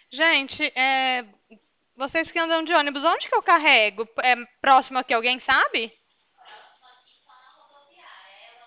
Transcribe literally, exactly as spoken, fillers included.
Gente, é, vocês que andam de ônibus, onde que eu carrego? É próximo aqui, alguém sabe?